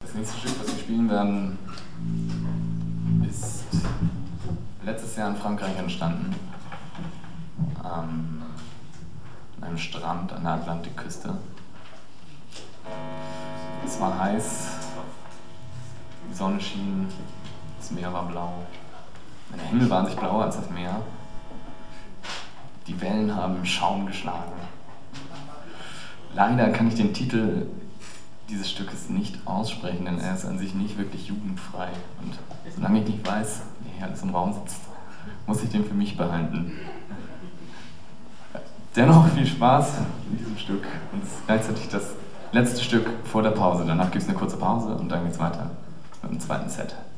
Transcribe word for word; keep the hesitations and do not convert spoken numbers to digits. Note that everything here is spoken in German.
Das nächste Stück, was wir spielen werden, ist letztes Jahr in Frankreich entstanden. Ähm, an einem Strand an der Atlantikküste. Es war heiß, die Sonne schien, das Meer war blau. Der Himmel war an sich blauer als das Meer. Die Wellen haben Schaum geschlagen. Leider kann ich den Titel dieses Stückes nicht aussprechen, denn er ist an sich nicht wirklich jugendfrei. Und solange ich nicht weiß, wer hier alles im Raum sitzt, muss ich den für mich behalten. Dennoch viel Spaß in diesem Stück und es ist gleichzeitig das letzte Stück vor der Pause. Danach gibt es eine kurze Pause und dann geht es weiter mit dem zweiten Set.